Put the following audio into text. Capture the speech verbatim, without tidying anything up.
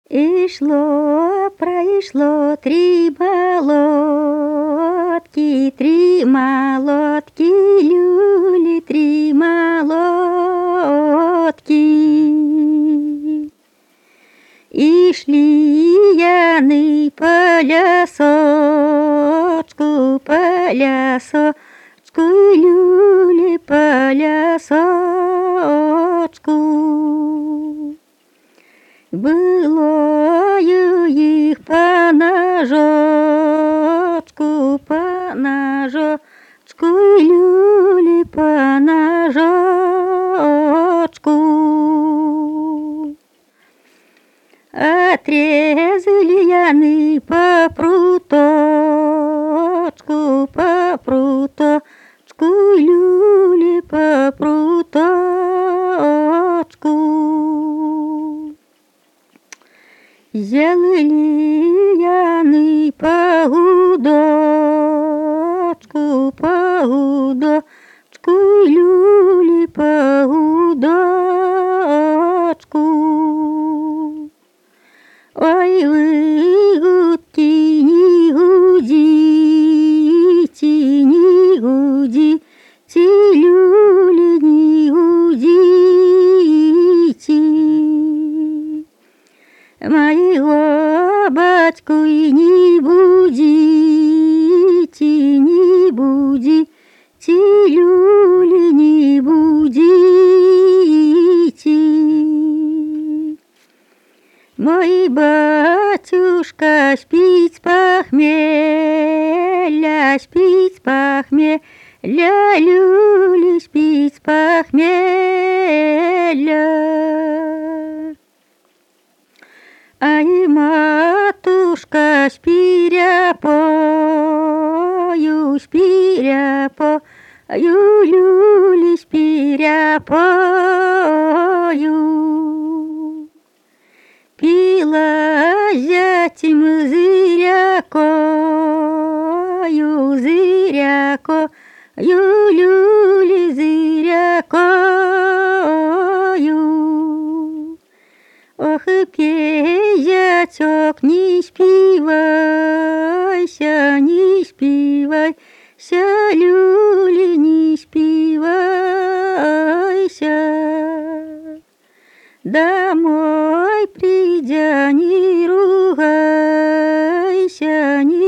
И шло, прошло три молотки, три молотки, люли, три молотки. И шли яны по лясочку, по лясочку, люли по лясочку. Былою их по ножочку, по ножочку, люли по ножочку. Отрезали яны по пруточку, по пруточку, люли по пруточку. Сделали яны по гудочку, по гудочку, люли по гудочку. Ой, вы гудки, не гудите, не гудите, люли, не гудите. Моего батьку и не будите, не будите, люли, не будите. Мой батюшка спит с похмелья, спит с похмелья, люли спит с похмелья. Ай, матушка, спиряпою, спиряпою, люли спиряпою. Пила зятем зырякою, зырякою, люли зырякою. Ох, и пей, зятёк, не спивайся, не спивайся, люли, не спивайся. Домой придя, не ругайся, не